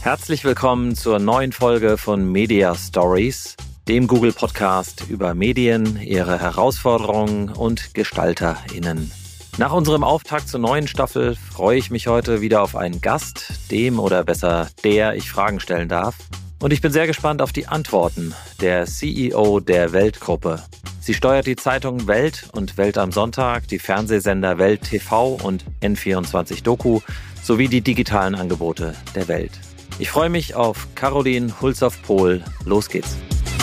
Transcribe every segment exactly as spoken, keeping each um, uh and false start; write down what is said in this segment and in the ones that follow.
Herzlich willkommen zur neuen Folge von Media Stories, dem Google-Podcast über Medien, ihre Herausforderungen und GestalterInnen. Nach unserem Auftakt zur neuen Staffel freue ich mich heute wieder auf einen Gast, dem oder besser der ich Fragen stellen darf. Und ich bin sehr gespannt auf die Antworten der C E O der Welt-Gruppe. Sie steuert die Zeitungen Welt und Welt am Sonntag, die Fernsehsender Welt T V und N vierundzwanzig Doku sowie die digitalen Angebote der Welt. Ich freue mich auf Caroline Hulshoff-Pohl. Los geht's.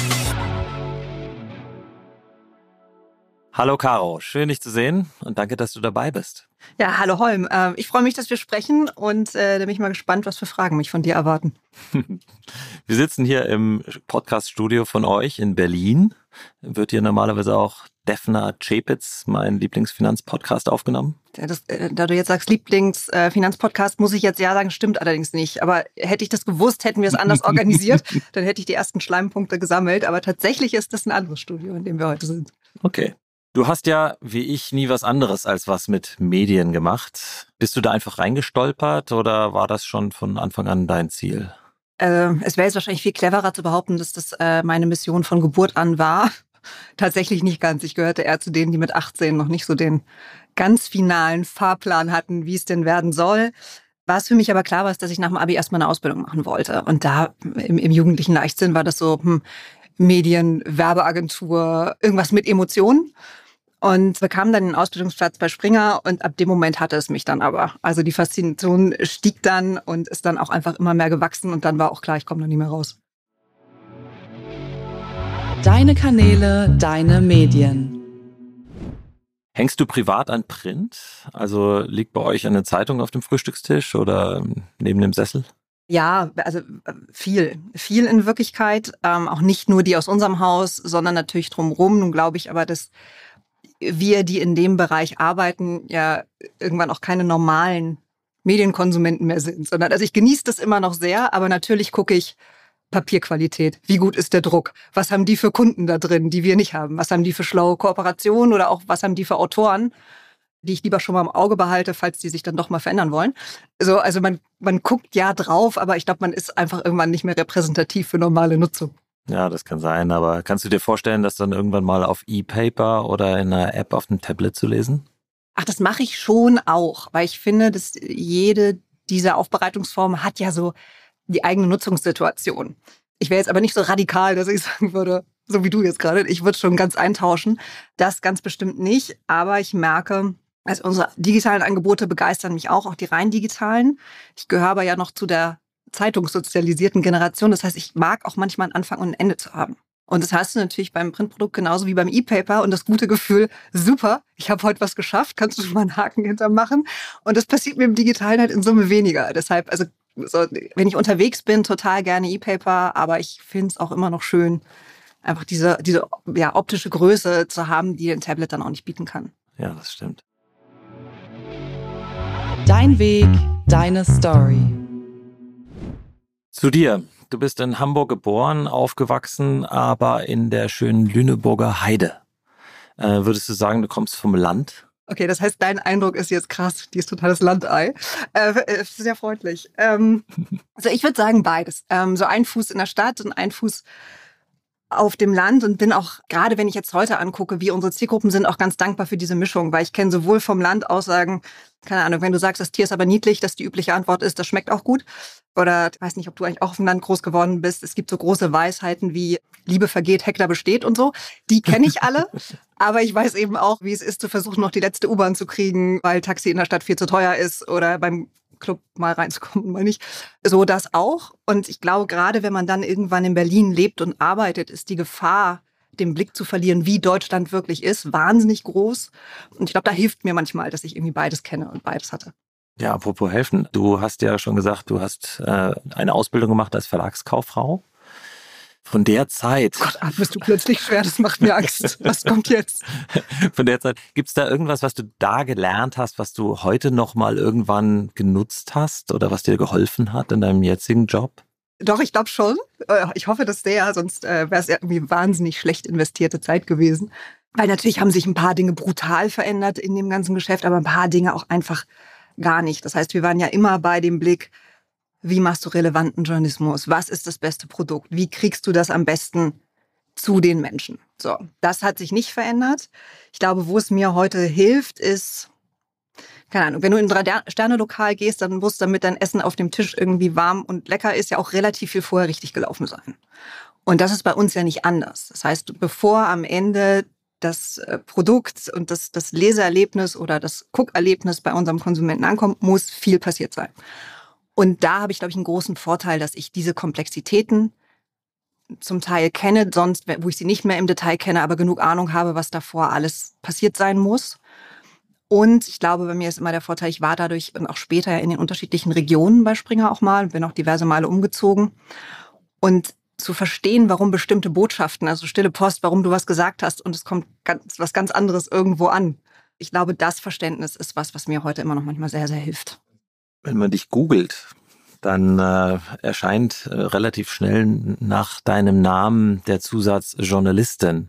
Hallo Caro, schön dich zu sehen und danke, dass du dabei bist. Ja, hallo Holm. Ich freue mich, dass wir sprechen und äh, da bin ich mal gespannt, was für Fragen mich von dir erwarten. Wir sitzen hier im Podcast-Studio von euch in Berlin. Wird hier normalerweise auch Defner Chepitz, mein Lieblingsfinanzpodcast, aufgenommen? Ja, das, äh, da du jetzt sagst Lieblingsfinanzpodcast, muss ich jetzt ja sagen, stimmt allerdings nicht. Aber hätte ich das gewusst, hätten wir es anders organisiert, dann hätte ich die ersten Schleimpunkte gesammelt. Aber tatsächlich ist das ein anderes Studio, in dem wir heute sind. Okay. Du hast ja, wie ich, nie was anderes als was mit Medien gemacht. Bist du da einfach reingestolpert oder war das schon von Anfang an dein Ziel? Äh, es wäre jetzt wahrscheinlich viel cleverer zu behaupten, dass das äh, meine Mission von Geburt an war. Tatsächlich nicht ganz. Ich gehörte eher zu denen, die mit achtzehn noch nicht so den ganz finalen Fahrplan hatten, wie es denn werden soll. Was für mich aber klar war, ist, dass ich nach dem Abi erstmal eine Ausbildung machen wollte. Und da im, im jugendlichen Leichtsinn war das so hm, Medien, Werbeagentur, irgendwas mit Emotionen. Und bekam dann den Ausbildungsplatz bei Springer und ab dem Moment hatte es mich dann aber. Also die Faszination stieg dann und ist dann auch einfach immer mehr gewachsen und dann war auch klar, ich komme da nie mehr raus. Deine Kanäle, deine Medien. Hängst du privat an Print? Also liegt bei euch eine Zeitung auf dem Frühstückstisch oder neben dem Sessel? Ja, also viel. Viel in Wirklichkeit. Ähm, auch nicht nur die aus unserem Haus, sondern natürlich drumherum. Nun glaube ich aber, dass wir, die in dem Bereich arbeiten, ja irgendwann auch keine normalen Medienkonsumenten mehr sind. Sondern, also ich genieße das immer noch sehr, aber natürlich gucke ich Papierqualität. Wie gut ist der Druck? Was haben die für Kunden da drin, die wir nicht haben? Was haben die für schlaue Kooperationen oder auch was haben die für Autoren, die ich lieber schon mal im Auge behalte, falls die sich dann doch mal verändern wollen? So, also man, man guckt ja drauf, aber ich glaube, man ist einfach irgendwann nicht mehr repräsentativ für normale Nutzung. Ja, das kann sein, aber kannst du dir vorstellen, das dann irgendwann mal auf E-Paper oder in einer App auf dem Tablet zu lesen? Ach, das mache ich schon auch, weil ich finde, dass jede dieser Aufbereitungsformen hat ja so die eigene Nutzungssituation. Ich wäre jetzt aber nicht so radikal, dass ich sagen würde, so wie du jetzt gerade, ich würde schon ganz eintauschen. Das ganz bestimmt nicht, aber ich merke, also unsere digitalen Angebote begeistern mich auch, auch die rein digitalen. Ich gehöre aber ja noch zu der zeitungssozialisierten Generation. Das heißt, ich mag auch manchmal einen Anfang und ein Ende zu haben. Und das hast du natürlich beim Printprodukt genauso wie beim E-Paper und das gute Gefühl, super, ich habe heute was geschafft, kannst du schon mal einen Haken hintermachen. Und das passiert mir im Digitalen halt in Summe weniger. Deshalb, also so, wenn ich unterwegs bin, total gerne E-Paper, aber ich finde es auch immer noch schön, einfach diese, diese ja, optische Größe zu haben, die ein Tablet dann auch nicht bieten kann. Ja, das stimmt. Dein Weg, deine Story. Zu dir. Du bist in Hamburg geboren, aufgewachsen, aber in der schönen Lüneburger Heide. Äh, würdest du sagen, du kommst vom Land? Okay, das heißt, dein Eindruck ist jetzt krass, die ist totales Landei. Äh, sehr freundlich. Ähm, also ich würde sagen beides. Ähm, so ein Fuß in der Stadt und ein Fuß auf dem Land und bin auch, gerade wenn ich jetzt heute angucke, wie unsere Zielgruppen sind, auch ganz dankbar für diese Mischung, weil ich kenne sowohl vom Land Aussagen, keine Ahnung, wenn du sagst, das Tier ist aber niedlich, dass die übliche Antwort ist, das schmeckt auch gut. Oder ich weiß nicht, ob du eigentlich auch auf dem Land groß geworden bist. Es gibt so große Weisheiten wie Liebe vergeht, Heckler besteht und so. Die kenne ich alle. Aber ich weiß eben auch, wie es ist, zu versuchen, noch die letzte U-Bahn zu kriegen, weil Taxi in der Stadt viel zu teuer ist oder beim Club mal reinzukommen und mal nicht. So das auch. Und ich glaube, gerade wenn man dann irgendwann in Berlin lebt und arbeitet, ist die Gefahr, den Blick zu verlieren, wie Deutschland wirklich ist, wahnsinnig groß. Und ich glaube, da hilft mir manchmal, dass ich irgendwie beides kenne und beides hatte. Ja, apropos helfen. Du hast ja schon gesagt, du hast äh, eine Ausbildung gemacht als Verlagskauffrau. Von der Zeit... Gott, atmest du plötzlich schwer, das macht mir Angst. Was kommt jetzt? Von der Zeit, gibt es da irgendwas, was du da gelernt hast, was du heute noch mal irgendwann genutzt hast oder was dir geholfen hat in deinem jetzigen Job? Doch, ich glaube schon. Ich hoffe, dass der, sonst äh, wäre es ja irgendwie wahnsinnig schlecht investierte Zeit gewesen. Weil natürlich haben sich ein paar Dinge brutal verändert in dem ganzen Geschäft, aber ein paar Dinge auch einfach gar nicht. Das heißt, wir waren ja immer bei dem Blick, wie machst du relevanten Journalismus? Was ist das beste Produkt? Wie kriegst du das am besten zu den Menschen? So, das hat sich nicht verändert. Ich glaube, wo es mir heute hilft, ist, keine Ahnung, wenn du in ein Drei-Sterne-Lokal gehst, dann muss, damit dein Essen auf dem Tisch irgendwie warm und lecker ist, ja auch relativ viel vorher richtig gelaufen sein. Und das ist bei uns ja nicht anders. Das heißt, bevor am Ende das Produkt und das, das Leseerlebnis oder das Guckerlebnis bei unserem Konsumenten ankommt, muss viel passiert sein. Und da habe ich, glaube ich, einen großen Vorteil, dass ich diese Komplexitäten zum Teil kenne, sonst, wo ich sie nicht mehr im Detail kenne, aber genug Ahnung habe, was davor alles passiert sein muss. Und ich glaube, bei mir ist immer der Vorteil, ich war dadurch und auch später in den unterschiedlichen Regionen bei Springer auch mal, bin auch diverse Male umgezogen. Und zu verstehen, warum bestimmte Botschaften, also stille Post, warum du was gesagt hast und es kommt ganz, was ganz anderes irgendwo an. Ich glaube, das Verständnis ist was, was mir heute immer noch manchmal sehr, sehr hilft. Wenn man dich googelt, dann äh, erscheint äh, relativ schnell nach deinem Namen der Zusatz Journalistin.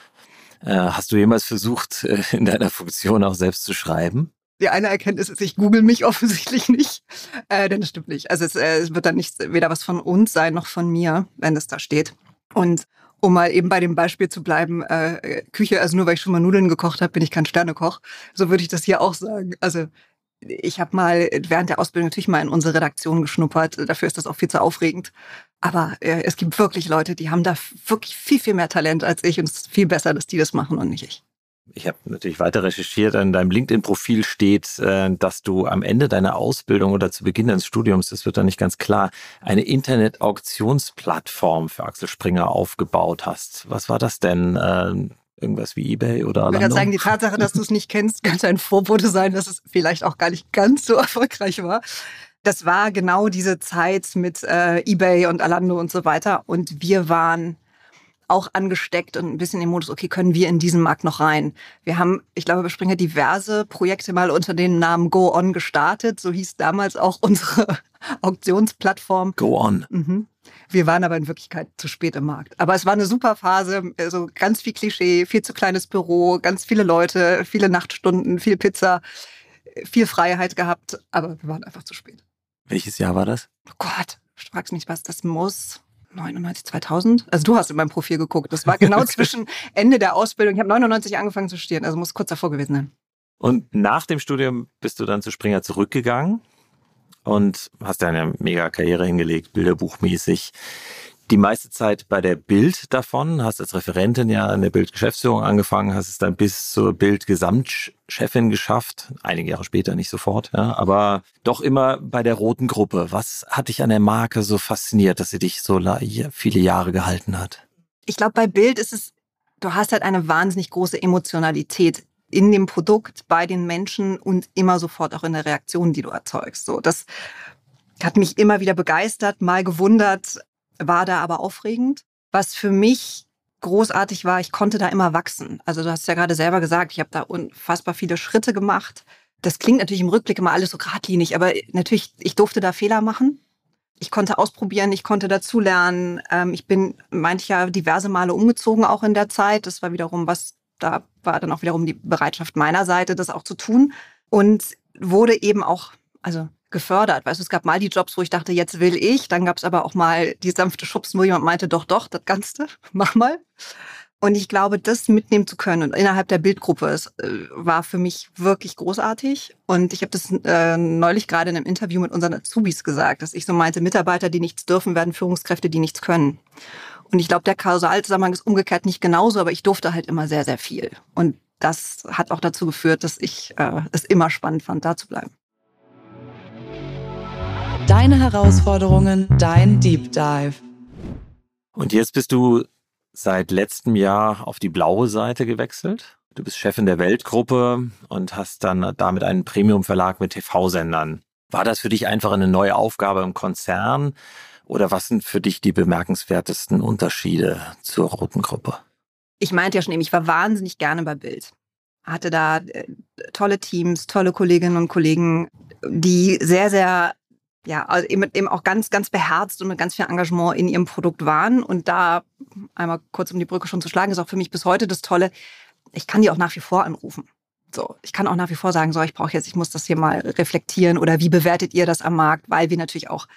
Äh, hast du jemals versucht, äh, in deiner Funktion auch selbst zu schreiben? Die eine Erkenntnis ist, ich google mich offensichtlich nicht, äh, denn das stimmt nicht. Also es, äh, es wird dann nicht weder was von uns sein, noch von mir, wenn es da steht. Und um mal eben bei dem Beispiel zu bleiben, äh, Küche, also nur weil ich schon mal Nudeln gekocht habe, bin ich kein Sternekoch. So würde ich das hier auch sagen. Also ich habe mal während der Ausbildung natürlich mal in unsere Redaktion geschnuppert. Dafür ist das auch viel zu aufregend. Aber äh, es gibt wirklich Leute, die haben da wirklich viel, viel mehr Talent als ich. Und es ist viel besser, dass die das machen und nicht ich. Ich habe natürlich weiter recherchiert. In deinem LinkedIn-Profil steht, äh, dass du am Ende deiner Ausbildung oder zu Beginn deines Studiums, das wird da nicht ganz klar, eine Internet-Auktionsplattform für Axel Springer aufgebaut hast. Was war das denn? Äh, Irgendwas wie eBay oder Alando? Ich würde sagen, die Tatsache, dass du es nicht kennst, könnte ein Vorbote sein, dass es vielleicht auch gar nicht ganz so erfolgreich war. Das war genau diese Zeit mit äh, eBay und Alando und so weiter. Und wir waren auch angesteckt und ein bisschen im Modus, okay, können wir in diesen Markt noch rein? Wir haben, ich glaube, bei Springer diverse Projekte mal unter dem Namen Go On gestartet. So hieß damals auch unsere Auktionsplattform. Go On. Mhm. Wir waren aber in Wirklichkeit zu spät im Markt. Aber es war eine super Phase, also ganz viel Klischee, viel zu kleines Büro, ganz viele Leute, viele Nachtstunden, viel Pizza, viel Freiheit gehabt, aber wir waren einfach zu spät. Welches Jahr war das? Oh Gott, fragst mich was, das muss neunundneunzig, zweitausend? Also du hast in meinem Profil geguckt, das war genau zwischen Ende der Ausbildung. Ich habe neunundneunzig angefangen zu studieren, also muss kurz davor gewesen sein. Und nach dem Studium bist du dann zu Springer zurückgegangen und hast dann eine mega Karriere hingelegt, bilderbuchmäßig. Die meiste Zeit bei der Bild davon, hast als Referentin ja in der Bild-Geschäftsführung angefangen, hast es dann bis zur Bild-Gesamtchefin geschafft. Einige Jahre später, nicht sofort, ja, aber doch immer bei der roten Gruppe. Was hat dich an der Marke so fasziniert, dass sie dich so viele Jahre gehalten hat? Ich glaube, bei Bild ist es, du hast halt eine wahnsinnig große Emotionalität in dem Produkt, bei den Menschen und immer sofort auch in der Reaktion, die du erzeugst. So, das hat mich immer wieder begeistert, mal gewundert, war da aber aufregend. Was für mich großartig war, ich konnte da immer wachsen. Also du hast ja gerade selber gesagt, ich habe da unfassbar viele Schritte gemacht. Das klingt natürlich im Rückblick immer alles so geradlinig, aber natürlich, ich durfte da Fehler machen. Ich konnte ausprobieren, ich konnte dazulernen. Ich bin, meinte ich ja, diverse Male umgezogen auch in der Zeit. Das war wiederum was, da war dann auch wiederum die Bereitschaft meiner Seite, das auch zu tun. Und wurde eben auch, also gefördert. Weißt du, es gab mal die Jobs, wo ich dachte, jetzt will ich. Dann gab es aber auch mal die sanfte Schubsen, wo jemand meinte, doch, doch, das Ganze, mach mal. Und ich glaube, das mitnehmen zu können und innerhalb der Bildgruppe, es äh, war für mich wirklich großartig. Und ich habe das äh, neulich gerade in einem Interview mit unseren Azubis gesagt, dass ich so meinte, Mitarbeiter, die nichts dürfen, werden Führungskräfte, die nichts können. Und ich glaube, der Kausalzusammenhang ist umgekehrt nicht genauso, aber ich durfte halt immer sehr, sehr viel. Und das hat auch dazu geführt, dass ich äh, es immer spannend fand, da zu bleiben. Deine Herausforderungen, dein Deep Dive. Und jetzt bist du seit letztem Jahr auf die blaue Seite gewechselt. Du bist Chefin der Weltgruppe und hast dann damit einen Premium-Verlag mit T V-Sendern. War das für dich einfach eine neue Aufgabe im Konzern oder was sind für dich die bemerkenswertesten Unterschiede zur roten Gruppe? Ich meinte ja schon eben, ich war wahnsinnig gerne bei Bild. Hatte da äh, tolle Teams, tolle Kolleginnen und Kollegen, die sehr, sehr ja, also eben auch ganz, ganz beherzt und mit ganz viel Engagement in ihrem Produkt waren. Und da einmal kurz um die Brücke schon zu schlagen, ist auch für mich bis heute das Tolle, ich kann die auch nach wie vor anrufen. So, ich kann auch nach wie vor sagen, so, ich brauche jetzt, ich muss das hier mal reflektieren oder wie bewertet ihr das am Markt? Weil wir natürlich auch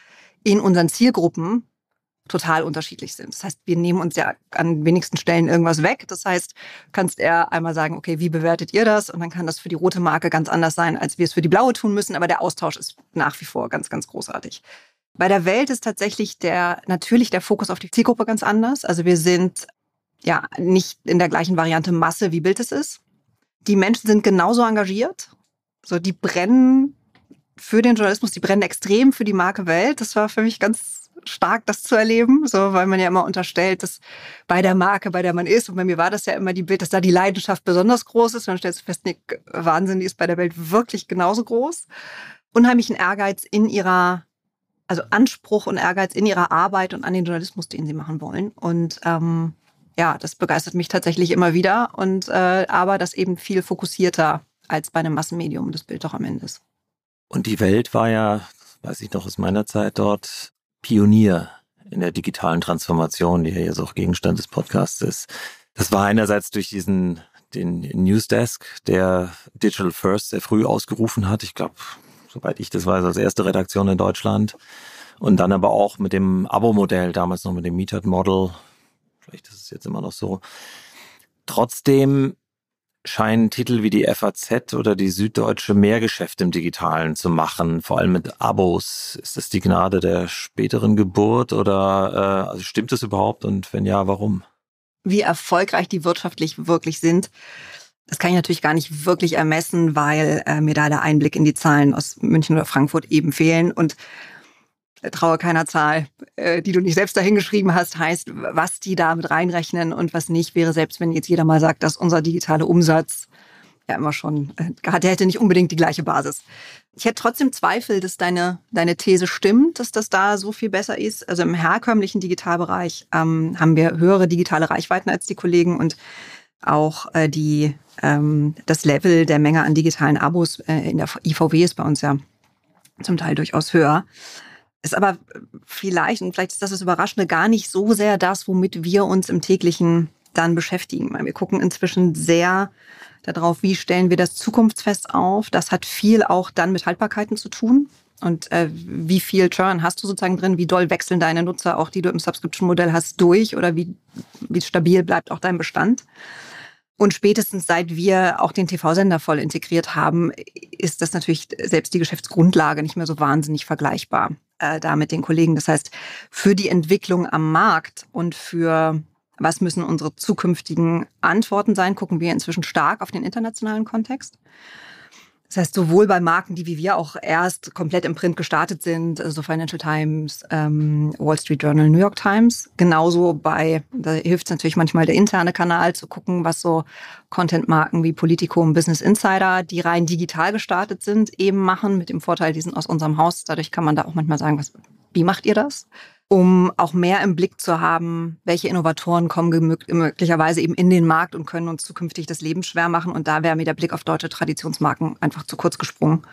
in unseren Zielgruppen total unterschiedlich sind. Das heißt, wir nehmen uns ja an wenigsten Stellen irgendwas weg. Das heißt, kannst eher einmal sagen, okay, wie bewertet ihr das? Und dann kann das für die rote Marke ganz anders sein, als wir es für die blaue tun müssen. Aber der Austausch ist nach wie vor ganz, ganz großartig. Bei der Welt ist tatsächlich der, natürlich der Fokus auf die Zielgruppe ganz anders. Also wir sind ja nicht in der gleichen Variante Masse, wie Bild es ist. Die Menschen sind genauso engagiert. So, die brennen für den Journalismus, die brennen extrem für die Marke Welt. Das war für mich ganz stark, das zu erleben, so, weil man ja immer unterstellt, dass bei der Marke, bei der man ist, und bei mir war das ja immer die Bild, dass da die Leidenschaft besonders groß ist. Und dann stellst du fest, nee, Wahnsinn, die ist bei der Welt wirklich genauso groß. Unheimlichen Ehrgeiz in ihrer, also Anspruch und Ehrgeiz in ihrer Arbeit und an den Journalismus, den sie machen wollen. Und ähm, ja, das begeistert mich tatsächlich immer wieder. Und äh, aber das eben viel fokussierter als bei einem Massenmedium, das Bild doch am Ende ist. Und die Welt war ja, weiß ich noch aus meiner Zeit dort, Pionier in der digitalen Transformation, die ja jetzt auch Gegenstand des Podcasts ist. Das war einerseits durch diesen den Newsdesk, der Digital First sehr früh ausgerufen hat. Ich glaube, soweit ich das weiß, als erste Redaktion in Deutschland. Und dann aber auch mit dem Abo-Modell, damals noch mit dem Metered-Model. Vielleicht ist es jetzt immer noch so. Trotzdem scheinen Titel wie die F A Z oder die Süddeutsche mehr Geschäft im Digitalen zu machen, vor allem mit Abos. Ist das die Gnade der späteren Geburt oder äh, also stimmt das überhaupt und wenn ja, warum? Wie erfolgreich die wirtschaftlich wirklich sind, das kann ich natürlich gar nicht wirklich ermessen, weil äh, mir da der Einblick in die Zahlen aus München oder Frankfurt eben fehlen und traue keiner Zahl, äh, die du nicht selbst dahingeschrieben hast, heißt, was die da mit reinrechnen und was nicht, wäre selbst, wenn jetzt jeder mal sagt, dass unser digitaler Umsatz ja immer schon, äh, der hätte nicht unbedingt die gleiche Basis. Ich hätte trotzdem Zweifel, dass deine, deine These stimmt, dass das da so viel besser ist. Also im herkömmlichen Digitalbereich ähm, haben wir höhere digitale Reichweiten als die Kollegen und auch äh, die, ähm, das Level der Menge an digitalen Abos äh, in der I V W ist bei uns ja zum Teil durchaus höher. Ist aber vielleicht, und vielleicht ist das das Überraschende, gar nicht so sehr das, womit wir uns im täglichen dann beschäftigen. Wir gucken inzwischen sehr darauf, wie stellen wir das zukunftsfest auf. Das hat viel auch dann mit Haltbarkeiten zu tun. Und äh, wie viel Churn hast du sozusagen drin? Wie doll wechseln deine Nutzer, auch die du im Subscription-Modell hast, durch? Oder wie, wie stabil bleibt auch dein Bestand? Und spätestens seit wir auch den T V-Sender voll integriert haben, ist das natürlich selbst die Geschäftsgrundlage nicht mehr so wahnsinnig vergleichbar äh, da mit den Kollegen. Das heißt, für die Entwicklung am Markt und für was müssen unsere zukünftigen Antworten sein, gucken wir inzwischen stark auf den internationalen Kontext. Das heißt, sowohl bei Marken, die wie wir auch erst komplett im Print gestartet sind, also Financial Times, ähm, Wall Street Journal, New York Times, genauso bei, da hilft es natürlich manchmal der interne Kanal zu gucken, was so Content-Marken wie Politico und Business Insider, die rein digital gestartet sind, eben machen, mit dem Vorteil, die sind aus unserem Haus. Dadurch kann man da auch manchmal sagen, was, wie macht ihr das? Um auch mehr im Blick zu haben, welche Innovatoren kommen möglicherweise eben in den Markt und können uns zukünftig das Leben schwer machen. Und da wäre mir der Blick auf deutsche Traditionsmarken einfach zu kurz gesprungen.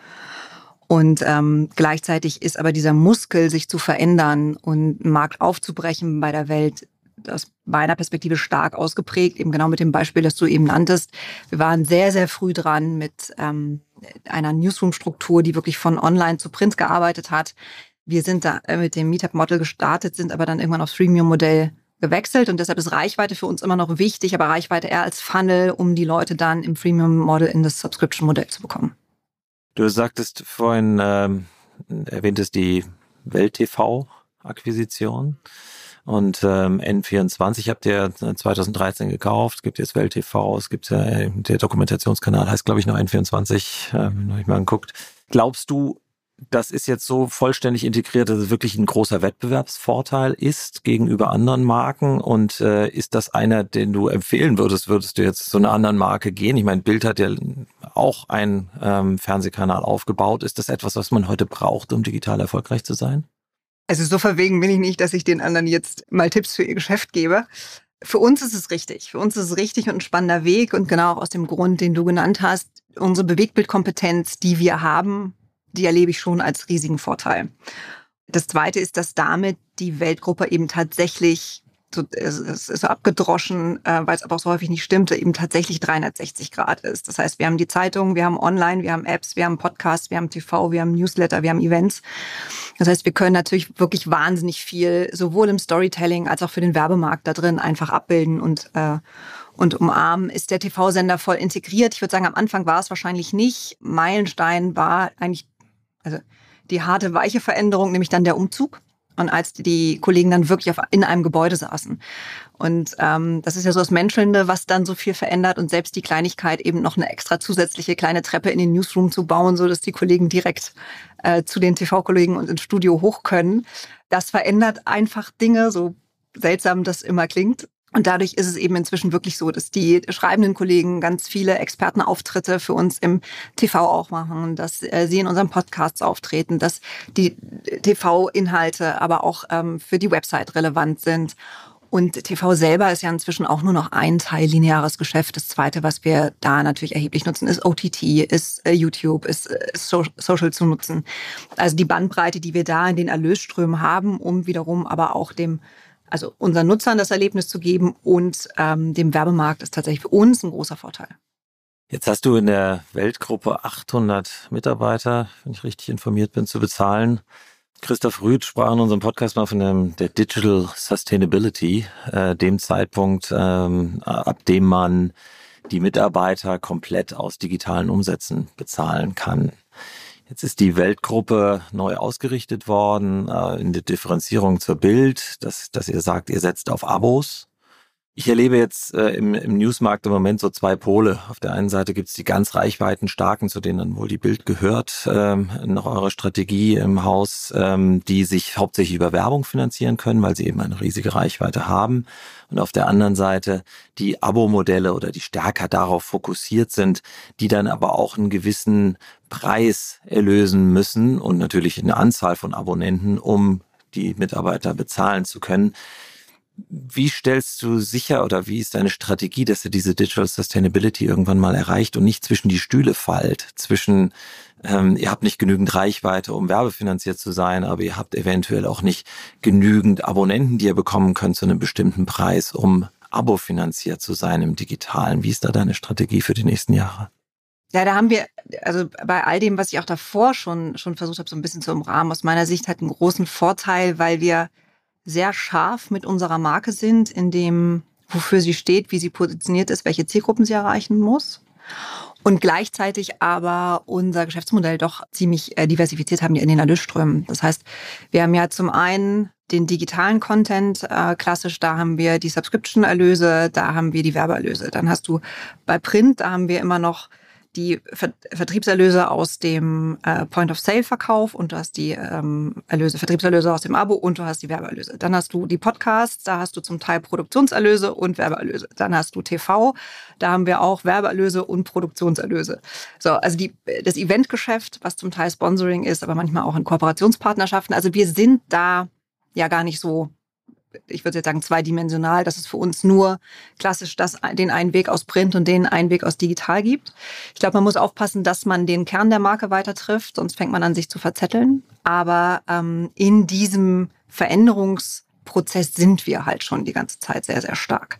Und ähm, gleichzeitig ist aber dieser Muskel, sich zu verändern und einen Markt aufzubrechen bei der Welt, aus meiner Perspektive stark ausgeprägt, eben genau mit dem Beispiel, das du eben nanntest. Wir waren sehr, sehr früh dran mit ähm, einer Newsroom-Struktur, die wirklich von Online zu Print gearbeitet hat. Wir sind da mit dem Meetup-Model gestartet, sind aber dann irgendwann aufs Freemium-Modell gewechselt und deshalb ist Reichweite für uns immer noch wichtig, aber Reichweite eher als Funnel, um die Leute dann im Freemium-Model in das Subscription-Modell zu bekommen. Du sagtest vorhin, ähm, erwähntest die Welt-T V-Akquisition und ähm, N vierundzwanzig habt ihr zweitausenddreizehn gekauft, es gibt jetzt Welt-T V, es gibt ja, der Dokumentationskanal heißt glaube ich noch N vierundzwanzig, äh, wenn man mal anguckt. Glaubst du, das ist jetzt so vollständig integriert, dass es wirklich ein großer Wettbewerbsvorteil ist gegenüber anderen Marken? Und äh, ist das einer, den du empfehlen würdest? Würdest du jetzt zu einer anderen Marke gehen? Ich meine, Bild hat ja auch einen ähm, Fernsehkanal aufgebaut. Ist das etwas, was man heute braucht, um digital erfolgreich zu sein? Also so verwegen bin ich nicht, dass ich den anderen jetzt mal Tipps für ihr Geschäft gebe. Für uns ist es richtig. Für uns ist es richtig und ein spannender Weg. Und genau auch aus dem Grund, den du genannt hast, unsere Bewegtbildkompetenz, die wir haben, die erlebe ich schon als riesigen Vorteil. Das Zweite ist, dass damit die Weltgruppe eben tatsächlich so, es, es ist so abgedroschen, äh, weil es aber auch so häufig nicht stimmte, eben tatsächlich dreihundertsechzig Grad ist. Das heißt, wir haben die Zeitung, wir haben Online, wir haben Apps, wir haben Podcasts, wir haben T V, wir haben Newsletter, wir haben Events. Das heißt, wir können natürlich wirklich wahnsinnig viel, sowohl im Storytelling als auch für den Werbemarkt da drin einfach abbilden und äh, und umarmen. Ist der T V-Sender voll integriert? Ich würde sagen, am Anfang war es wahrscheinlich nicht. Meilenstein war eigentlich also die harte, weiche Veränderung, nämlich dann der Umzug. Und als die Kollegen dann wirklich auf, in einem Gebäude saßen. Und ähm, das ist ja so das Menschelnde, was dann so viel verändert. Und selbst die Kleinigkeit, eben noch eine extra zusätzliche kleine Treppe in den Newsroom zu bauen, so dass die Kollegen direkt äh, zu den T V-Kollegen und ins Studio hoch können. Das verändert einfach Dinge, so seltsam das immer klingt. Und dadurch ist es eben inzwischen wirklich so, dass die schreibenden Kollegen ganz viele Expertenauftritte für uns im T V auch machen, dass sie in unseren Podcasts auftreten, dass die T V-Inhalte aber auch ähm, für die Website relevant sind. Und T V selber ist ja inzwischen auch nur noch ein Teil lineares Geschäft. Das Zweite, was wir da natürlich erheblich nutzen, ist O T T, ist äh, YouTube, ist äh, so- Social zu nutzen. Also die Bandbreite, die wir da in den Erlösströmen haben, um wiederum aber auch dem Also unseren Nutzern das Erlebnis zu geben und ähm, dem Werbemarkt ist tatsächlich für uns ein großer Vorteil. Jetzt hast du in der Weltgruppe achthundert Mitarbeiter, wenn ich richtig informiert bin, zu bezahlen. Christoph Rüth sprach in unserem Podcast mal von dem, der Digital Sustainability, äh, dem Zeitpunkt, ähm, ab dem man die Mitarbeiter komplett aus digitalen Umsätzen bezahlen kann. Jetzt ist die Weltgruppe neu ausgerichtet worden äh, in der Differenzierung zur Bild, dass, dass ihr sagt, ihr setzt auf Abos. Ich erlebe jetzt äh, im, im Newsmarkt im Moment so zwei Pole. Auf der einen Seite gibt es die ganz reichweitenstarken, zu denen dann wohl die Bild gehört, ähm, nach eurer Strategie im Haus, ähm, die sich hauptsächlich über Werbung finanzieren können, weil sie eben eine riesige Reichweite haben. Und auf der anderen Seite die Abo-Modelle oder die stärker darauf fokussiert sind, die dann aber auch einen gewissen Preis erlösen müssen und natürlich eine Anzahl von Abonnenten, um die Mitarbeiter bezahlen zu können. Wie stellst du sicher oder wie ist deine Strategie, dass ihr diese Digital Sustainability irgendwann mal erreicht und nicht zwischen die Stühle fallt? Zwischen, ähm, ihr habt nicht genügend Reichweite, um werbefinanziert zu sein, aber ihr habt eventuell auch nicht genügend Abonnenten, die ihr bekommen könnt zu einem bestimmten Preis, um abo-finanziert zu sein im Digitalen. Wie ist da deine Strategie für die nächsten Jahre? Ja, da haben wir, also bei all dem, was ich auch davor schon, schon versucht habe, so ein bisschen zu umrahmen, aus meiner Sicht halt einen großen Vorteil, weil wir sehr scharf mit unserer Marke sind, in dem, wofür sie steht, wie sie positioniert ist, welche Zielgruppen sie erreichen muss. Und gleichzeitig aber unser Geschäftsmodell doch ziemlich diversifiziert haben in den Erlösströmen. Das heißt, wir haben ja zum einen den digitalen Content, äh, klassisch, da haben wir die Subscription-Erlöse, da haben wir die Werbeerlöse. Dann hast du bei Print, da haben wir immer noch die Ver- Vertriebserlöse aus dem äh, Point-of-Sale-Verkauf und du hast die ähm, Erlöse, Vertriebserlöse aus dem Abo und du hast die Werbeerlöse. Dann hast du die Podcasts, da hast du zum Teil Produktionserlöse und Werbeerlöse. Dann hast du T V, da haben wir auch Werbeerlöse und Produktionserlöse. So, also die, das Eventgeschäft, was zum Teil Sponsoring ist, aber manchmal auch in Kooperationspartnerschaften. Also wir sind da ja gar nicht so, ich würde jetzt sagen, zweidimensional, dass es für uns nur klassisch das, den einen Weg aus Print und den einen Weg aus Digital gibt. Ich glaube, man muss aufpassen, dass man den Kern der Marke weiter trifft, sonst fängt man an, sich zu verzetteln. Aber ähm, in diesem Veränderungsprozess sind wir halt schon die ganze Zeit sehr, sehr stark.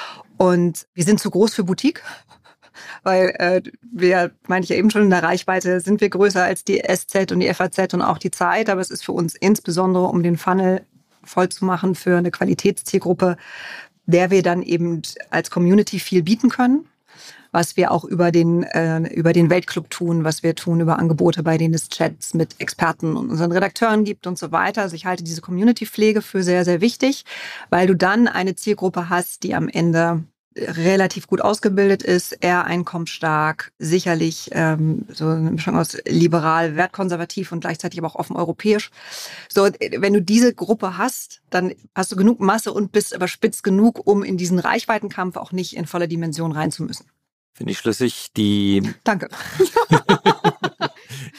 Und wir sind zu groß für Boutique, weil äh, wir, meine ich ja eben schon, in der Reichweite sind wir größer als die S Z und die F A Z und auch die Zeit. Aber es ist für uns insbesondere, um den Funnel voll zu machen für eine Qualitätszielgruppe, der wir dann eben als Community viel bieten können, was wir auch über den, äh, über den Weltclub tun, was wir tun über Angebote, bei denen es Chats mit Experten und unseren Redakteuren gibt und so weiter. Also ich halte diese Community-Pflege für sehr, sehr wichtig, weil du dann eine Zielgruppe hast, die am Ende relativ gut ausgebildet ist, eher einkommensstark, sicherlich ähm, so eine Mischung aus liberal, wertkonservativ und gleichzeitig aber auch offen europäisch. So, wenn du diese Gruppe hast, dann hast du genug Masse und bist aber spitz genug, um in diesen Reichweitenkampf auch nicht in voller Dimension rein zu müssen. Finde ich schlüssig. Die Danke.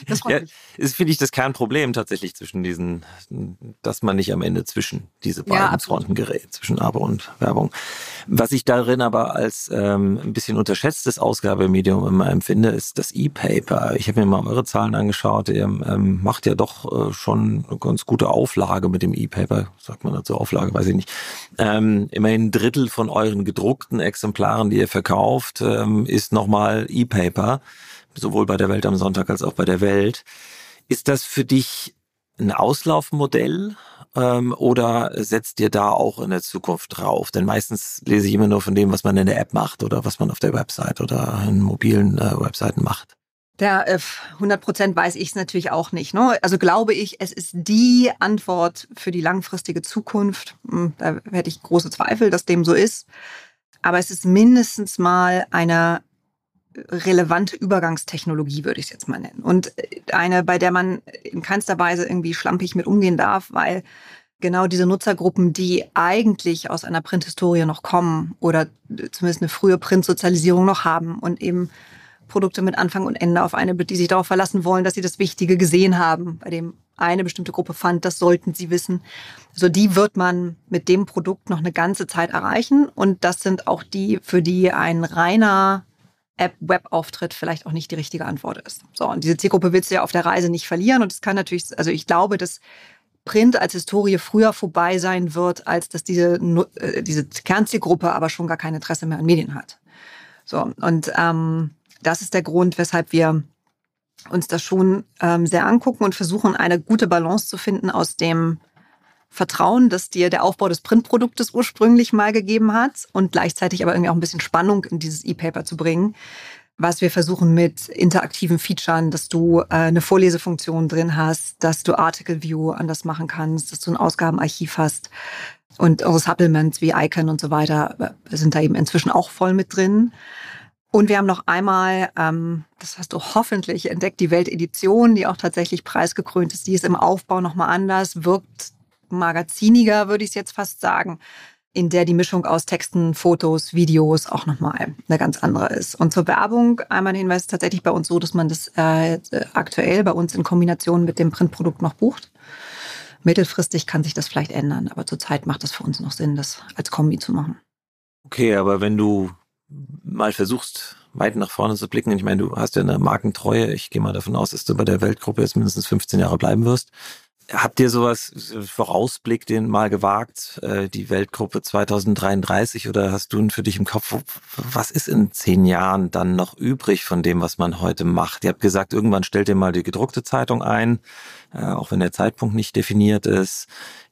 Das freut ja, mich. ist, finde ich, das Kernproblem tatsächlich zwischen diesen, dass man nicht am Ende zwischen diese beiden Ja, Fronten gerät, zwischen Abo und Werbung. Was ich darin aber als ähm, ein bisschen unterschätztes Ausgabemedium immer empfinde, ist das E-Paper. Ich habe mir mal eure Zahlen angeschaut. Ihr ähm, macht ja doch äh, schon eine ganz gute Auflage mit dem E-Paper. Sagt man dazu Auflage, weiß ich nicht. Ähm, immerhin ein Drittel von euren gedruckten Exemplaren, die ihr verkauft, ähm, ist nochmal E-Paper. Sowohl bei der Welt am Sonntag als auch bei der Welt. Ist das für dich ein Auslaufmodell ähm, oder setzt ihr da auch in der Zukunft drauf? Denn meistens lese ich immer nur von dem, was man in der App macht oder was man auf der Website oder in mobilen äh, Webseiten macht. Der äh, hundert Prozent weiß ich es natürlich auch nicht. Ne? Also glaube ich, es ist die Antwort für die langfristige Zukunft. Da hätte ich große Zweifel, dass dem so ist. Aber es ist mindestens mal eine relevante Übergangstechnologie, würde ich es jetzt mal nennen. Und eine, bei der man in keinster Weise irgendwie schlampig mit umgehen darf, weil genau diese Nutzergruppen, die eigentlich aus einer Printhistorie noch kommen oder zumindest eine frühe Printsozialisierung noch haben und eben Produkte mit Anfang und Ende auf eine, die sich darauf verlassen wollen, dass sie das Wichtige gesehen haben, bei dem eine bestimmte Gruppe fand, das sollten sie wissen. Also die wird man mit dem Produkt noch eine ganze Zeit erreichen. Und das sind auch die, für die ein reiner App-Web-Auftritt vielleicht auch nicht die richtige Antwort ist. So, und diese Zielgruppe willst du ja auf der Reise nicht verlieren. Und es kann natürlich, also ich glaube, dass Print als Historie früher vorbei sein wird, als dass diese, äh, diese Kernzielgruppe aber schon gar kein Interesse mehr an Medien hat. So, und ähm, das ist der Grund, weshalb wir uns das schon ähm, sehr angucken und versuchen, eine gute Balance zu finden aus dem Vertrauen, das dir der Aufbau des Printproduktes ursprünglich mal gegeben hat und gleichzeitig aber irgendwie auch ein bisschen Spannung in dieses E-Paper zu bringen, was wir versuchen mit interaktiven Features, dass du äh, eine Vorlesefunktion drin hast, dass du Article View anders machen kannst, dass du ein Ausgabenarchiv hast und unsere Supplements wie Icon und so weiter sind da eben inzwischen auch voll mit drin. Und wir haben noch einmal, ähm, das hast du hoffentlich entdeckt, die Weltedition, die auch tatsächlich preisgekrönt ist. Die ist im Aufbau nochmal anders, wirkt magaziniger, würde ich es jetzt fast sagen, in der die Mischung aus Texten, Fotos, Videos auch nochmal eine ganz andere ist. Und zur Werbung einmal ein Hinweis, tatsächlich bei uns so, dass man das äh, aktuell bei uns in Kombination mit dem Printprodukt noch bucht. Mittelfristig kann sich das vielleicht ändern, aber zurzeit macht es für uns noch Sinn, das als Kombi zu machen. Okay, aber wenn du mal versuchst, weit nach vorne zu blicken, ich meine, du hast ja eine Markentreue, ich gehe mal davon aus, dass du bei der Weltgruppe jetzt mindestens fünfzehn Jahre bleiben wirst. Habt ihr sowas, Vorausblick, den mal gewagt, die Weltgruppe zwanzig dreiunddreißig, oder hast du für dich im Kopf, was ist in zehn Jahren dann noch übrig von dem, was man heute macht? Ihr habt gesagt, irgendwann stellt ihr mal die gedruckte Zeitung ein, auch wenn der Zeitpunkt nicht definiert ist.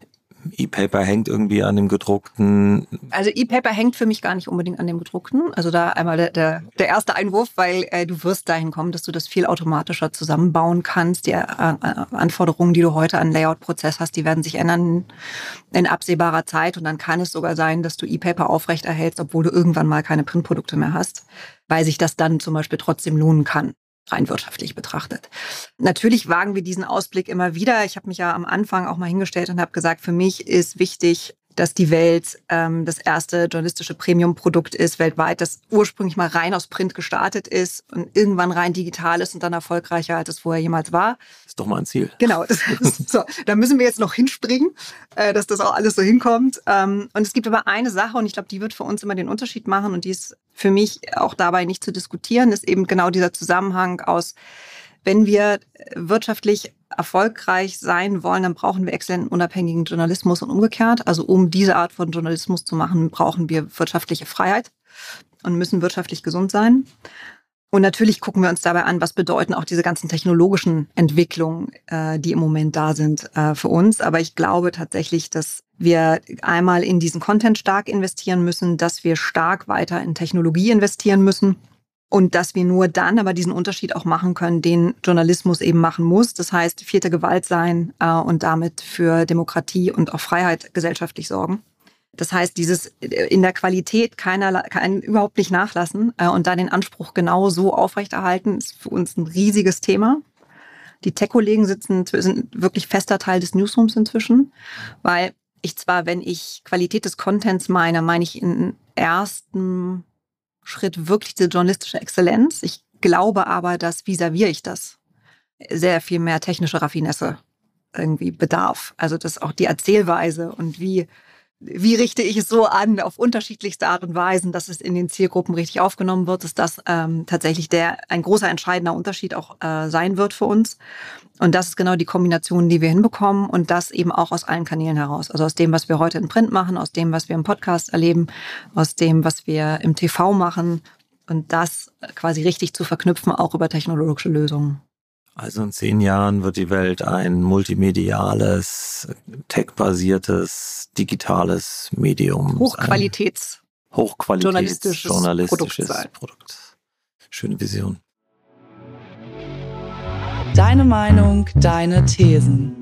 E-Paper hängt irgendwie an dem gedruckten. Also E-Paper hängt für mich gar nicht unbedingt an dem gedruckten. Also da einmal der, der, der erste Einwurf, weil äh, du wirst dahin kommen, dass du das viel automatischer zusammenbauen kannst. Die äh, Anforderungen, die du heute an Layout-Prozess hast, die werden sich ändern in absehbarer Zeit. Und dann kann es sogar sein, dass du E-Paper aufrechterhältst, obwohl du irgendwann mal keine Printprodukte mehr hast, weil sich das dann zum Beispiel trotzdem lohnen kann, rein wirtschaftlich betrachtet. Natürlich wagen wir diesen Ausblick immer wieder. Ich habe mich ja am Anfang auch mal hingestellt und habe gesagt, für mich ist wichtig, dass die Welt ähm, das erste journalistische Premium-Produkt ist weltweit, das ursprünglich mal rein aus Print gestartet ist und irgendwann rein digital ist und dann erfolgreicher, als es vorher jemals war. Das ist doch mal ein Ziel. Genau, das ist so. Da müssen wir jetzt noch hinspringen, äh, dass das auch alles so hinkommt. Ähm, und es gibt aber eine Sache, und ich glaube, die wird für uns immer den Unterschied machen, und die ist für mich auch dabei nicht zu diskutieren, ist eben genau dieser Zusammenhang aus, wenn wir wirtschaftlich erfolgreich sein wollen, dann brauchen wir exzellenten, unabhängigen Journalismus und umgekehrt. Also um diese Art von Journalismus zu machen, brauchen wir wirtschaftliche Freiheit und müssen wirtschaftlich gesund sein. Und natürlich gucken wir uns dabei an, was bedeuten auch diese ganzen technologischen Entwicklungen, äh, die im Moment da sind, äh, für uns. Aber ich glaube tatsächlich, dass wir einmal in diesen Content stark investieren müssen, dass wir stark weiter in Technologie investieren müssen. Und dass wir nur dann aber diesen Unterschied auch machen können, den Journalismus eben machen muss. Das heißt, vierte Gewalt sein äh, und damit für Demokratie und auch Freiheit gesellschaftlich sorgen. Das heißt, dieses in der Qualität keiner, kein, überhaupt nicht nachlassen äh, und da den Anspruch genau so aufrechterhalten, ist für uns ein riesiges Thema. Die Tech-Kollegen sitzen, sind wirklich fester Teil des Newsrooms inzwischen, weil ich zwar, wenn ich Qualität des Contents meine, meine ich in ersten Schritt wirklich die journalistische Exzellenz. Ich glaube aber, dass vis-à-vis ich das sehr viel mehr technische Raffinesse irgendwie bedarf. Also das auch die Erzählweise und wie, wie richte ich es so an, auf unterschiedlichste Art und Weisen, dass es in den Zielgruppen richtig aufgenommen wird, dass das ähm, tatsächlich der ein großer entscheidender Unterschied auch äh, sein wird für uns. Und das ist genau die Kombination, die wir hinbekommen und das eben auch aus allen Kanälen heraus. Also aus dem, was wir heute in Print machen, aus dem, was wir im Podcast erleben, aus dem, was wir im T V machen und das quasi richtig zu verknüpfen, auch über technologische Lösungen. Also in zehn Jahren wird die Welt ein multimediales, tech-basiertes, digitales Medium. Hochqualitäts. Hochqualitäts journalistisches, journalistisches Produkt, Produkt. Schöne Vision. Deine Meinung, deine Thesen.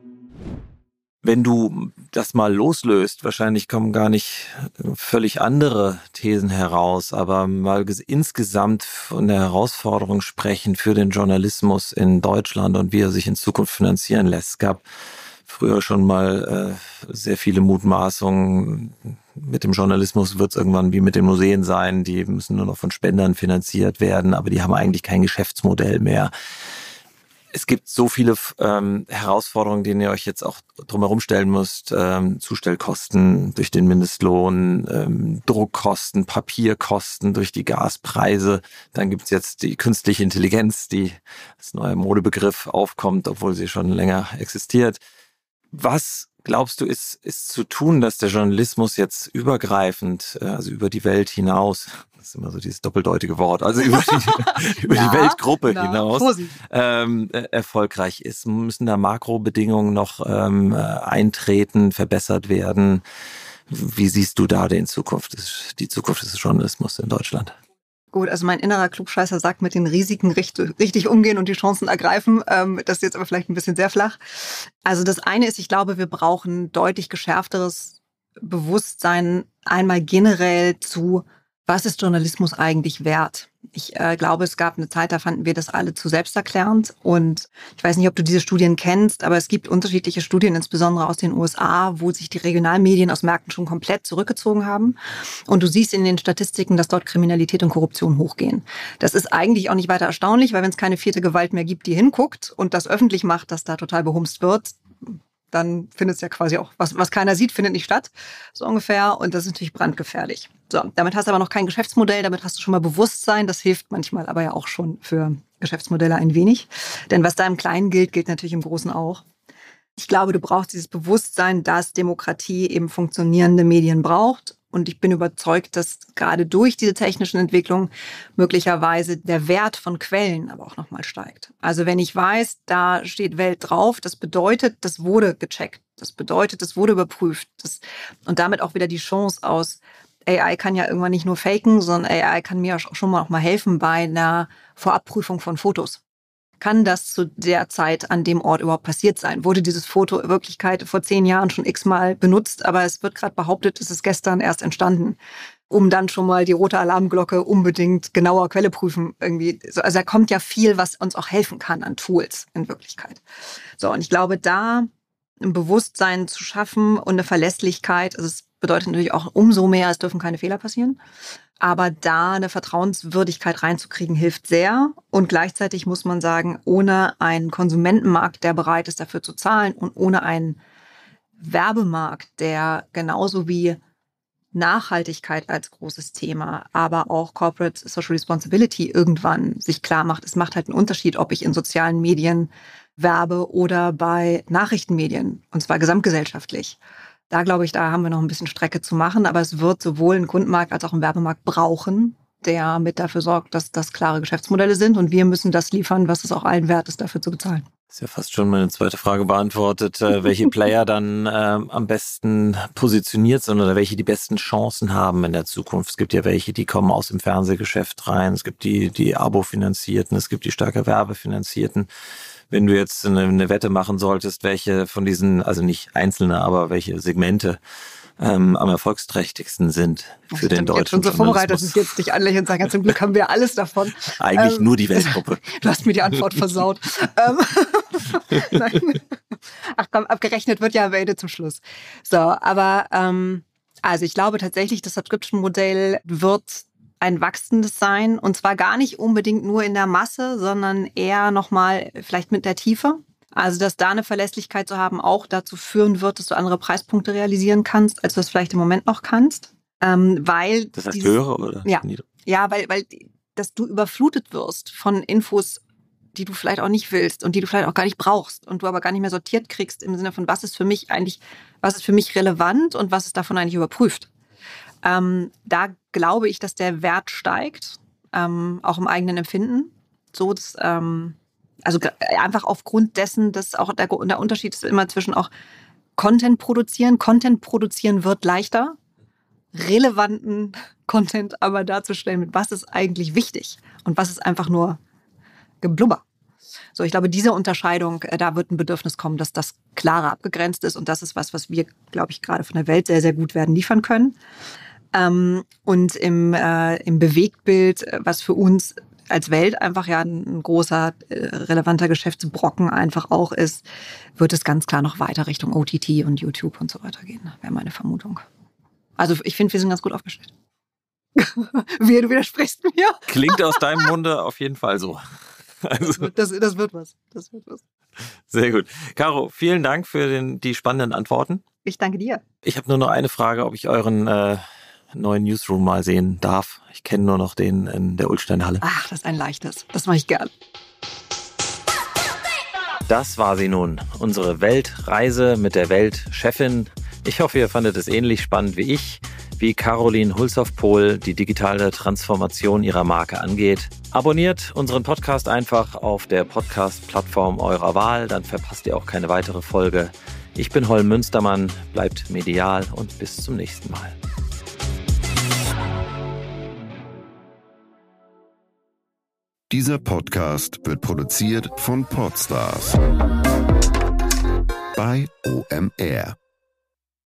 Wenn du das mal loslöst, wahrscheinlich kommen gar nicht völlig andere Thesen heraus, aber mal insgesamt von der Herausforderung sprechen für den Journalismus in Deutschland und wie er sich in Zukunft finanzieren lässt. Es gab früher schon mal äh, sehr viele Mutmaßungen. Mit dem Journalismus wird es irgendwann wie mit den Museen sein, die müssen nur noch von Spendern finanziert werden, aber die haben eigentlich kein Geschäftsmodell mehr. Es gibt so viele ähm, Herausforderungen, denen ihr euch jetzt auch drumherum stellen müsst. Ähm, Zustellkosten durch den Mindestlohn, ähm, Druckkosten, Papierkosten durch die Gaspreise. Dann gibt's jetzt die künstliche Intelligenz, die als neuer Modebegriff aufkommt, obwohl sie schon länger existiert. Was glaubst du, ist, ist zu tun, dass der Journalismus jetzt übergreifend, also über die Welt hinaus, das ist immer so dieses doppeldeutige Wort, also über die, über ja, die Weltgruppe na, hinaus ähm, erfolgreich ist? Müssen da Makrobedingungen noch ähm, eintreten, verbessert werden? Wie siehst du da den Zukunft, die Zukunft des Journalismus in Deutschland? Gut, also mein innerer Klugscheißer sagt, mit den Risiken richtig, richtig umgehen und die Chancen ergreifen. Ähm, das ist jetzt aber vielleicht ein bisschen sehr flach. Also das eine ist, ich glaube, wir brauchen deutlich geschärfteres Bewusstsein einmal generell zu, was ist Journalismus eigentlich wert? Ich äh, glaube, es gab eine Zeit, da fanden wir das alle zu selbsterklärend. Und ich weiß nicht, ob du diese Studien kennst, aber es gibt unterschiedliche Studien, insbesondere aus den U S A, wo sich die Regionalmedien aus Märkten schon komplett zurückgezogen haben. Und du siehst in den Statistiken, dass dort Kriminalität und Korruption hochgehen. Das ist eigentlich auch nicht weiter erstaunlich, weil wenn es keine vierte Gewalt mehr gibt, die hinguckt und das öffentlich macht, dass da total behumst wird, dann findet es ja quasi auch, was, was keiner sieht, findet nicht statt, so ungefähr. Und das ist natürlich brandgefährlich. So, damit hast du aber noch kein Geschäftsmodell, damit hast du schon mal Bewusstsein. Das hilft manchmal aber ja auch schon für Geschäftsmodelle ein wenig. Denn was da im Kleinen gilt, gilt natürlich im Großen auch. Ich glaube, du brauchst dieses Bewusstsein, dass Demokratie eben funktionierende Medien braucht. Und ich bin überzeugt, dass gerade durch diese technischen Entwicklungen möglicherweise der Wert von Quellen aber auch nochmal steigt. Also wenn ich weiß, da steht Welt drauf, das bedeutet, das wurde gecheckt. Das bedeutet, das wurde überprüft. Das, und damit auch wieder die Chance aus, A I kann ja irgendwann nicht nur faken, sondern A I kann mir schon mal auch mal helfen bei einer Vorabprüfung von Fotos. Kann das zu der Zeit an dem Ort überhaupt passiert sein? Wurde dieses Foto in Wirklichkeit vor zehn Jahren schon x-mal benutzt, aber es wird gerade behauptet, es ist gestern erst entstanden, um dann schon mal die rote Alarmglocke unbedingt genauer Quelle prüfen irgendwie. Also da kommt ja viel, was uns auch helfen kann an Tools in Wirklichkeit. So, und ich glaube, da ein Bewusstsein zu schaffen und eine Verlässlichkeit, also es bedeutet natürlich auch umso mehr, es dürfen keine Fehler passieren. Aber da eine Vertrauenswürdigkeit reinzukriegen, hilft sehr. Und gleichzeitig muss man sagen, ohne einen Konsumentenmarkt, der bereit ist, dafür zu zahlen und ohne einen Werbemarkt, der genauso wie Nachhaltigkeit als großes Thema, aber auch Corporate Social Responsibility irgendwann sich klar macht. Es macht halt einen Unterschied, ob ich in sozialen Medien werbe oder bei Nachrichtenmedien, und zwar gesamtgesellschaftlich. Da glaube ich, da haben wir noch ein bisschen Strecke zu machen, aber es wird sowohl einen Kundenmarkt als auch einen Werbemarkt brauchen, der mit dafür sorgt, dass das klare Geschäftsmodelle sind und wir müssen das liefern, was es auch allen wert ist, dafür zu bezahlen. Das ist ja fast schon meine zweite Frage beantwortet, äh, welche Player dann ähm, am besten positioniert sind oder welche die besten Chancen haben in der Zukunft. Es gibt ja welche, die kommen aus dem Fernsehgeschäft rein, es gibt die, die Abo-Finanzierten, es gibt die stärker Werbefinanzierten. Wenn du jetzt eine, eine Wette machen solltest, welche von diesen, also nicht einzelne, aber welche Segmente ähm, am erfolgsträchtigsten sind für den deutschen jetzt schon so vorbereitet, dass ich jetzt dich anlächle und sage, zum Glück haben wir alles davon. Eigentlich ähm, nur die Weltgruppe. Du hast mir die Antwort versaut. ähm, Nein. Ach komm, abgerechnet wird ja am Ende zum Schluss. So, aber ähm, also ich glaube tatsächlich, das Subscription-Modell wird ein wachsendes sein und zwar gar nicht unbedingt nur in der Masse, sondern eher nochmal vielleicht mit der Tiefe. Also, dass da eine Verlässlichkeit zu haben auch dazu führen wird, dass du andere Preispunkte realisieren kannst, als du das vielleicht im Moment noch kannst. Ähm, weil das heißt dieses, höhere oder ja, niedrig? Ja, weil, weil dass du überflutet wirst von Infos, die du vielleicht auch nicht willst und die du vielleicht auch gar nicht brauchst und du aber gar nicht mehr sortiert kriegst im Sinne von, was ist für mich eigentlich, was ist für mich relevant und was ist davon eigentlich überprüft. Ähm, da glaube ich, dass der Wert steigt, ähm, auch im eigenen Empfinden. So, dass, ähm, also einfach aufgrund dessen, dass auch der, der Unterschied ist immer zwischen auch Content produzieren. Content produzieren wird leichter, relevanten Content aber darzustellen, mit was ist eigentlich wichtig und was ist einfach nur Geblubber. So, ich glaube, diese Unterscheidung, da wird ein Bedürfnis kommen, dass das klarer abgegrenzt ist und das ist was, was wir, glaube ich, gerade von der Welt sehr, sehr gut werden liefern können. Ähm, und im, äh, im Bewegtbild, was für uns als Welt einfach ja ein großer, äh, relevanter Geschäftsbrocken einfach auch ist, wird es ganz klar noch weiter Richtung O T T und YouTube und so weiter gehen, wäre meine Vermutung. Also ich finde, wir sind ganz gut aufgestellt. Wie, du widersprichst mir. Klingt aus deinem Munde auf jeden Fall so. Also. Das, wird, das, das wird was. Das wird was. Sehr gut. Caro, vielen Dank für den, die spannenden Antworten. Ich danke dir. Ich habe nur noch eine Frage, ob ich euren äh, neuen Newsroom mal sehen darf. Ich kenne nur noch den in der Ulsteiner Halle. Ach, das ist ein leichtes. Das mache ich gern. Das war sie nun, unsere Weltreise mit der Weltchefin. Ich hoffe, ihr fandet es ähnlich spannend wie ich, wie Caroline Hulshoff-Pohl die digitale Transformation ihrer Marke angeht. Abonniert unseren Podcast einfach auf der Podcast-Plattform eurer Wahl, dann verpasst ihr auch keine weitere Folge. Ich bin Holm Münstermann, bleibt medial und bis zum nächsten Mal. Dieser Podcast wird produziert von Podstars bei O M R.